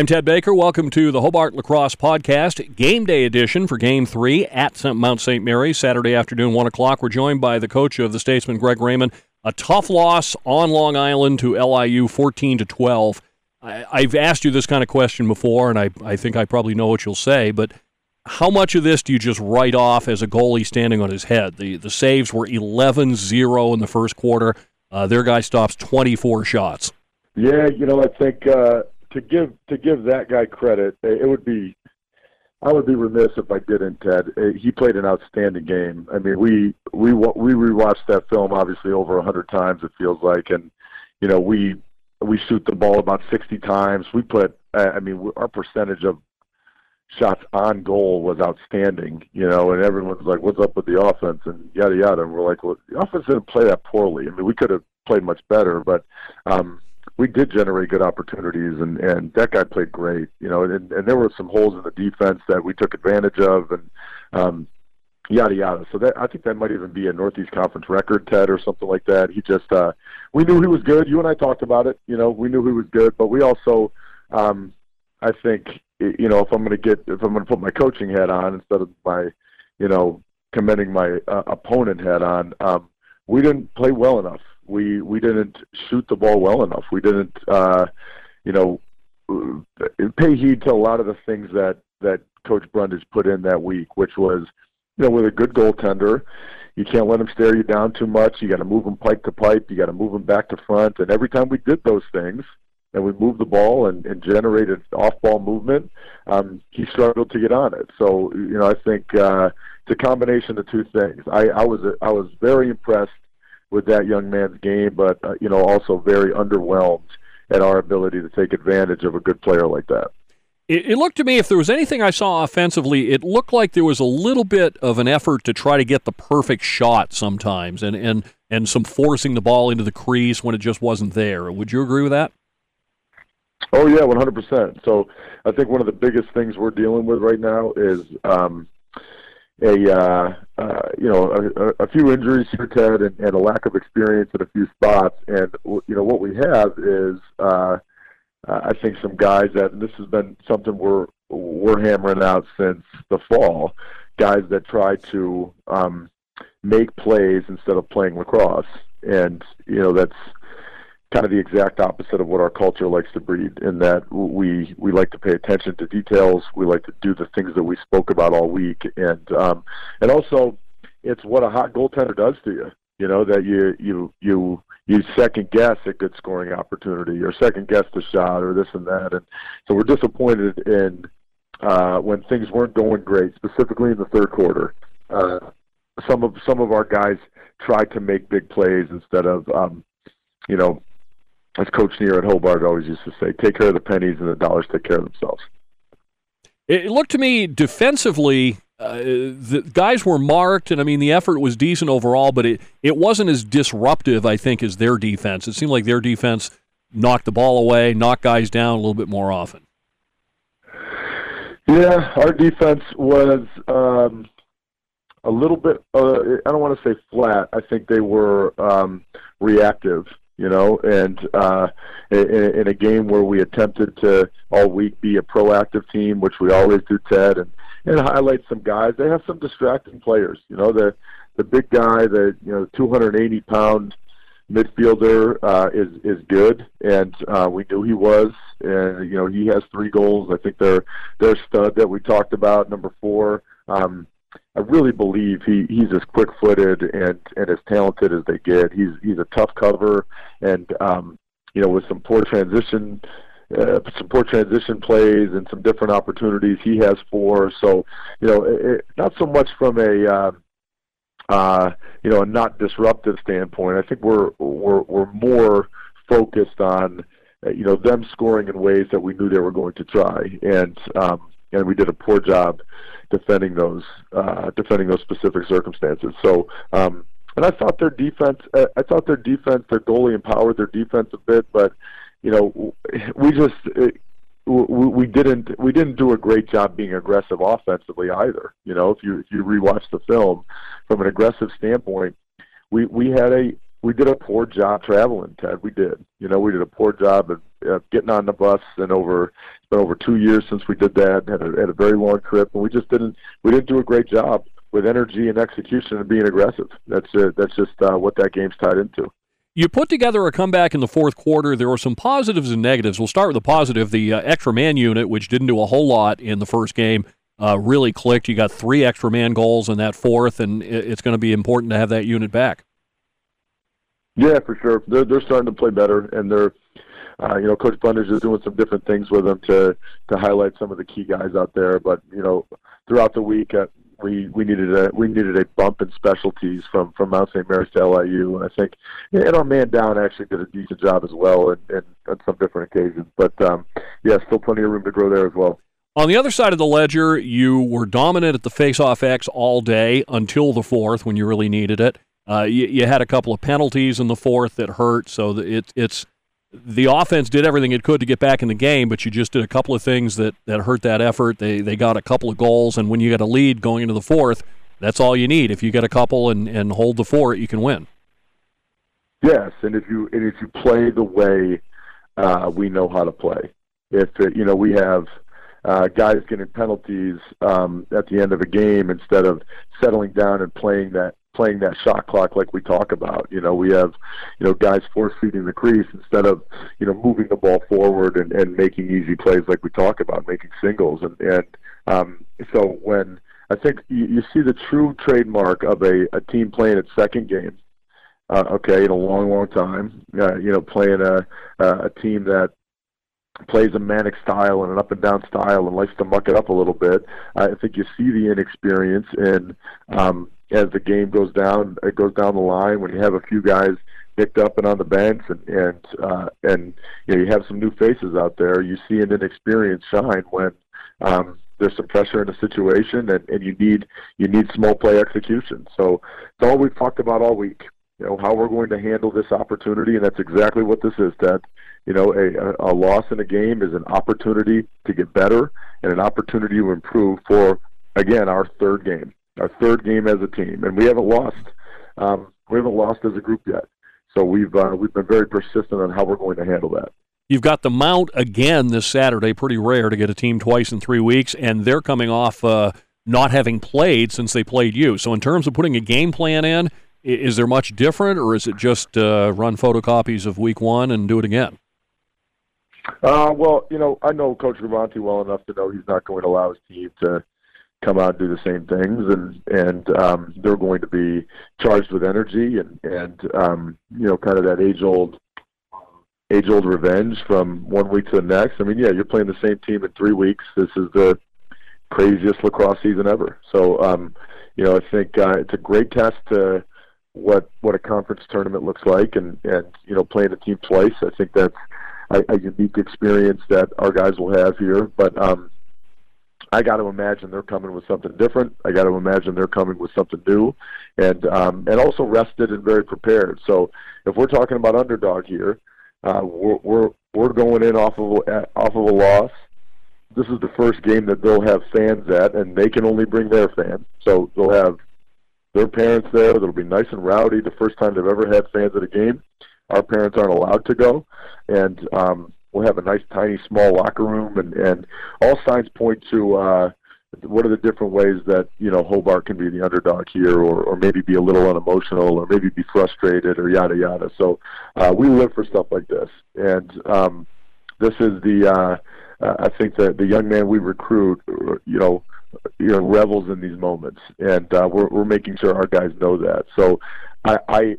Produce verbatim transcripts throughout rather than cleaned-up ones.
I'm Ted Baker. Welcome to the Hobart Lacrosse Podcast, Game Day edition for Game three at Mount Saint Mary's, Saturday afternoon, one o'clock. We're joined by the coach of the Statesman, Greg Raymond. A tough loss on Long Island to L I U, fourteen to twelve. I, I've asked you this kind of question before, and I, I think I probably know what you'll say, but how much of this do you just write off as a goalie standing on his head? The, the saves were eleven zero in the first quarter. Uh, their guy stops twenty-four shots. Yeah, you know, I think... Uh... To give to give that guy credit, it would be I would be remiss if I didn't, Ted. He played an outstanding game. I mean, we we we rewatched that film obviously over a hundred times. It feels like, and you know, we we shoot the ball about sixty times. We put, I mean, our percentage of shots on goal was outstanding. You know, and everyone's like, "What's up with the offense?" and yada yada. And we're like, "Well, the offense didn't play that poorly. I mean, we could have played much better, but." Um, We did generate good opportunities, and, and that guy played great, you know. And, and there were some holes in the defense that we took advantage of, and um, yada yada. So that I think that might even be a Northeast Conference record, Ted, or something like that. He just uh, we knew he was good. You and I talked about it, you know. We knew he was good, but we also, um, I think, you know, if I'm going to get, if I'm going to put my coaching hat on instead of my, you know, commending my uh, opponent hat on, um, we didn't play well enough. We we didn't shoot the ball well enough. We didn't, uh, you know, pay heed to a lot of the things that, that Coach Brundage put in that week, which was, you know, with a good goaltender, you can't let him stare you down too much. You got to move him pipe to pipe. You got to move him back to front. And every time we did those things, and we moved the ball and, and generated off-ball movement, um, he struggled to get on it. So, you know, I think uh, it's a combination of two things. I, I was I was very impressed with that young man's game, but, uh, you know, also very underwhelmed at our ability to take advantage of a good player like that. It, it looked to me, if there was anything I saw offensively, it looked like there was a little bit of an effort to try to get the perfect shot sometimes, and, and, and some forcing the ball into the crease when it just wasn't there. Would you agree with that? Oh, yeah, one hundred percent. So I think one of the biggest things we're dealing with right now is um, a uh, uh, you know a, a few injuries here, Ted, and, and a lack of experience at a few spots. And you know what we have is uh, I think some guys that, and this has been something we're we're hammering out since the fall, guys that try to um, make plays instead of playing lacrosse, and you know that's kind of the exact opposite of what our culture likes to breed, in that we we like to pay attention to details. We like to do the things that we spoke about all week. And um, and also, it's what a hot goaltender does to you, you know, that you you you you second-guess a good scoring opportunity, or second-guess the shot, or this and that. And so we're disappointed in uh, when things weren't going great, specifically in the third quarter. Uh, some of some of our guys tried to make big plays instead of, um, you know, as Coach Neer at Hobart always used to say, take care of the pennies and the dollars take care of themselves. It looked to me defensively, uh, the guys were marked, and I mean the effort was decent overall, but it, it wasn't as disruptive, I think, as their defense. It seemed like their defense knocked the ball away, knocked guys down a little bit more often. Yeah, our defense was um, a little bit, uh, I don't want to say flat. I think they were um, reactive. You know, and uh, in, in a game where we attempted to all week be a proactive team, which we always do, Ted, and, and highlight some guys. They have some distracting players. You know, the the big guy, the you know two hundred eighty pound midfielder uh, is is good, and uh, we knew he was. And you know, he has three goals. I think they're they're stud that we talked about, number four. Um, I really believe he, he's as quick-footed and, and as talented as they get. He's he's a tough cover, and um, you know, with some poor transition, uh, some poor transition plays and some different opportunities, he has four. So you know, it, not so much from a uh, uh, you know a not disruptive standpoint. I think we're we're we're more focused on uh, you know them scoring in ways that we knew they were going to try, and um, and we did a poor job defending those uh, defending those specific circumstances. So, um, and I thought their defense, uh, I thought their defense, their goalie empowered their defense a bit, but you know, we just it, we, we didn't we didn't do a great job being aggressive offensively either. You know, if you if you rewatch the film from an aggressive standpoint, we we had a we did a poor job traveling, Ted. We did. You know, we did a poor job of uh, getting on the bus, and over it's been over two years since we did that. Had a, had a very long trip, and we just didn't we didn't do a great job with energy and execution and being aggressive. That's uh, that's just uh, what that game's tied into. You put together a comeback in the fourth quarter. There were some positives and negatives. We'll start with the positive. The uh, extra man unit, which didn't do a whole lot in the first game, uh, really clicked. You got three extra man goals in that fourth, and it's going to be important to have that unit back. Yeah, for sure. They're they're starting to play better, and they're, uh, you know, Coach Blunders is doing some different things with them to to highlight some of the key guys out there. But you know, throughout the week, uh, we we needed a we needed a bump in specialties from from Mount Saint Mary's to L I U, and I think and our man down actually did a decent job as well, and, and on some different occasions. But um, yeah, still plenty of room to grow there as well. On the other side of the ledger, you were dominant at the face-off X all day until the fourth when you really needed it. Uh, you, you had a couple of penalties in the fourth that hurt, so it, it's the offense did everything it could to get back in the game, but you just did a couple of things that, that hurt that effort. They they got a couple of goals, and when you got a lead going into the fourth, that's all you need. If you get a couple and, and hold the fort, you can win. Yes, and if you and if you play the way uh, we know how to play, if it, you know we have uh, guys getting penalties um, at the end of a game instead of settling down and playing that. playing that shot clock like we talk about. You know, we have, you know, guys force-feeding the crease instead of, you know, moving the ball forward and, and making easy plays like we talk about, making singles. And, and um, so when I think you, you see the true trademark of a, a team playing its second game, uh, okay, in a long, long time, uh, you know, playing a, a team that plays a manic style and an up-and-down style and likes to muck it up a little bit, uh, I think you see the inexperience in um, as the game goes down, it goes down the line when you have a few guys picked up and on the bench, and and uh, and you know you have some new faces out there. You see an inexperience shine when um, there's some pressure in a situation, and, and you need you need small play execution. So it's all we've talked about all week. You know how we're going to handle this opportunity, and that's exactly what this is, Ted. You know, a, a loss in a game is an opportunity to get better and an opportunity to improve for, again, our third game. Our third game as a team, and we haven't lost. Um, we haven't lost as a group yet. So we've uh, we've been very persistent on how we're going to handle that. You've got the Mount again this Saturday. Pretty rare to get a team twice in three weeks, and they're coming off uh, not having played since they played you. So in terms of putting a game plan in, is there much different, or is it just uh, run photocopies of week one and do it again? Uh, well, you know, I know Coach Gravanti well enough to know he's not going to allow his team to come out and do the same things, and and um, they're going to be charged with energy and and um, you know, kind of that age old age old revenge from one week to the next. I mean, yeah, you're playing the same team in three weeks. This is the craziest lacrosse season ever. So um, you know, I think uh, it's a great test to what what a conference tournament looks like, and and you know, playing a team twice. I think that's a, a unique experience that our guys will have here, but. Um, I got to imagine they're coming with something different. I got to imagine they're coming with something new, and um, and also rested and very prepared. So if we're talking about underdog here, uh, we're, we're we're going in off of a, off of a loss. This is the first game that they'll have fans at, and they can only bring their fans. So they'll have their parents there. That'll be nice and rowdy. The first time they've ever had fans at a game. Our parents aren't allowed to go, and um, we'll have a nice, tiny, small locker room, and, and all signs point to uh, what are the different ways that, you know, Hobart can be the underdog here, or, or maybe be a little unemotional, or maybe be frustrated, or yada, yada. So uh, we live for stuff like this. And um, this is the, uh, uh, I think that the young man we recruit, you know, you know, revels in these moments. And uh, we're, we're making sure our guys know that. So I, I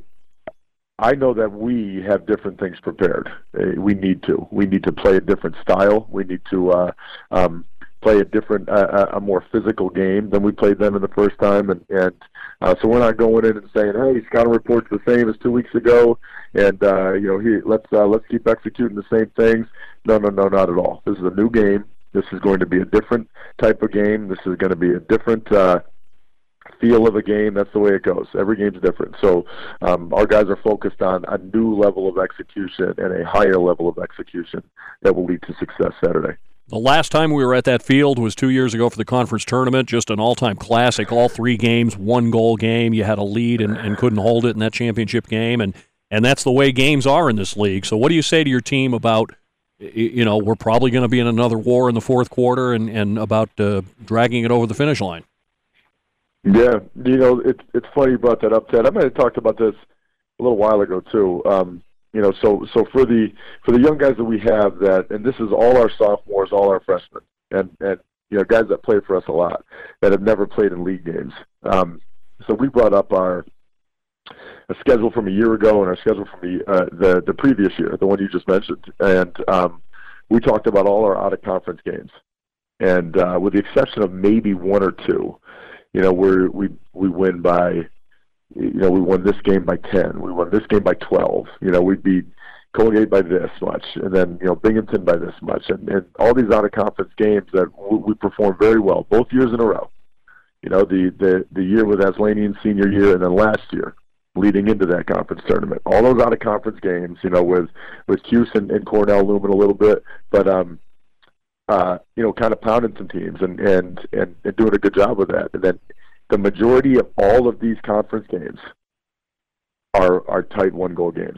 I know that we have different things prepared. Uh, we need to. We need to play a different style. We need to uh, um, play a different, uh, a more physical game than we played them in the first time. And, and uh, so we're not going in and saying, "Hey, scouting report's the same as two weeks ago," and uh, you know, here, let's uh, let's keep executing the same things. No, no, no, not at all. This is a new game. This is going to be a different type of game. This is going to be a different. Uh, feel of a game. That's the way it goes. Every game's different. So um, our guys are focused on a new level of execution and a higher level of execution that will lead to success Saturday. The last time we were at that field was two years ago for the conference tournament, just an all-time classic. All three games, one-goal game. You had a lead and, and couldn't hold it in that championship game. And and that's the way games are in this league. So what do you say to your team about, you know, we're probably going to be in another war in the fourth quarter and, and about uh, dragging it over the finish line? Yeah, you know, it's it's funny you brought that up, Ted. I might have talked about this a little while ago too. Um, you know, so so for the for the young guys that we have that, and this is all our sophomores, all our freshmen, and and you know, guys that play for us a lot that have never played in league games. Um, so we brought up our a schedule from a year ago and our schedule from the uh, the the previous year, the one you just mentioned, and um, we talked about all our out of conference games, and uh, with the exception of maybe one or two, you know, we're, we we win by, you know, we won this game by ten, we won this game by twelve, you know, we beat Colgate by this much, and then, you know, Binghamton by this much, and, and all these out of conference games that we, we performed very well both years in a row. You know, the the the year with Aslanian senior year, and then last year, leading into that conference tournament. All those out-of-conference games, you know, with, with Cuse and, and Cornell looming a little bit, but, um, uh, you know, kind of pounding some teams and, and, and, and doing a good job with that. And then the majority of all of these conference games are, are tight one-goal games.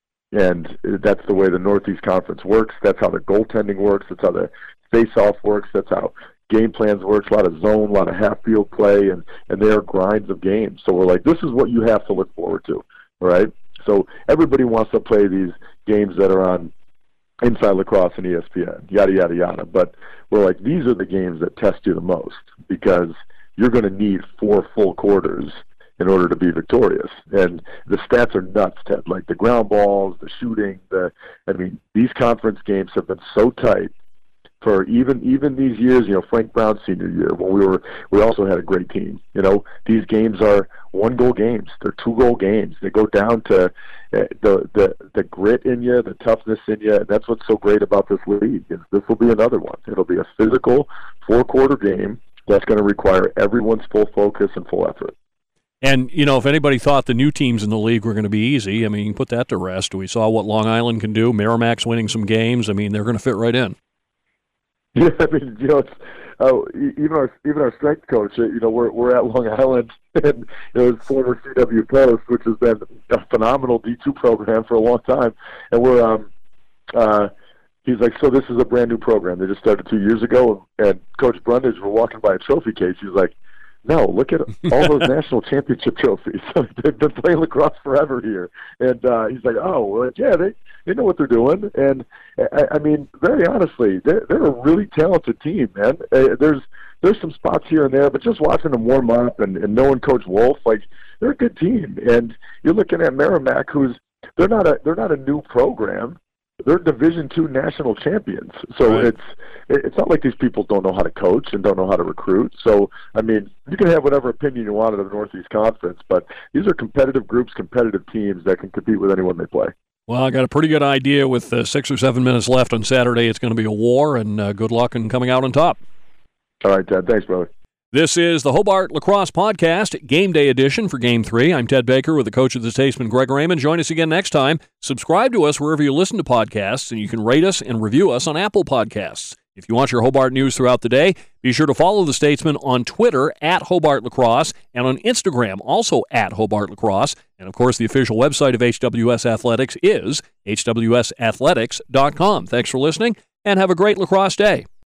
And that's the way the Northeast Conference works. That's how the goaltending works. That's how the face-off works. That's how game plans works, a lot of zone, a lot of half-field play, and, and they are grinds of games. So we're like, this is what you have to look forward to, all right? So everybody wants to play these games that are on Inside Lacrosse and E S P N, yada, yada, yada. But we're like, these are the games that test you the most because you're going to need four full quarters in order to be victorious. And the stats are nuts, Ted. Like the ground balls, the shooting, the I mean, these conference games have been so tight. For even even these years, you know, Frank Brown's senior year, when we were, we also had a great team. You know, these games are one-goal games. They're two-goal games. They go down to uh, the the the grit in you, the toughness in you. And that's what's so great about this league. Is this will be another one. It'll be a physical four-quarter game that's going to require everyone's full focus and full effort. And, you know, if anybody thought the new teams in the league were going to be easy, I mean, you can put that to rest. We saw what Long Island can do. Merrimack's winning some games. I mean, they're going to fit right in. Yeah, I mean, you know, it's, uh, even our even our strength coach, you know, we're we're at Long Island, and it was former C W Post, which has been a phenomenal D two program for a long time, and we're um, uh, he's like, so this is a brand new program. They just started two years ago, and Coach Brundage, we're walking by a trophy case. He's like, no, look at all those national championship trophies. They've been playing lacrosse forever here, and uh, he's like, oh, well, yeah, they. They know what they're doing, and I, I mean, very honestly, they're, they're a really talented team, man. Uh, there's there's some spots here and there, but just watching them warm up and, and knowing Coach Wolf, like they're a good team. And you're looking at Merrimack, who's they're not a they're not a new program. They're Division two national champions. So right. it's it's not like these people don't know how to coach and don't know how to recruit. So I mean, you can have whatever opinion you want of the Northeast Conference, but these are competitive groups, competitive teams that can compete with anyone they play. Well, I got a pretty good idea with uh, six or seven minutes left on Saturday. It's going to be a war, and uh, good luck in coming out on top. All right, Ted. Thanks, brother. This is the Hobart Lacrosse Podcast, Game Day Edition for Game three. I'm Ted Baker with the coach of the Statesman, Greg Raymond. Join us again next time. Subscribe to us wherever you listen to podcasts, and you can rate us and review us on Apple Podcasts. If you want your Hobart news throughout the day, be sure to follow the Statesman on Twitter at Hobart Lacrosse and on Instagram, also at Hobart Lacrosse. And, of course, the official website of H W S Athletics is H W S athletics dot com. Thanks for listening, and have a great lacrosse day.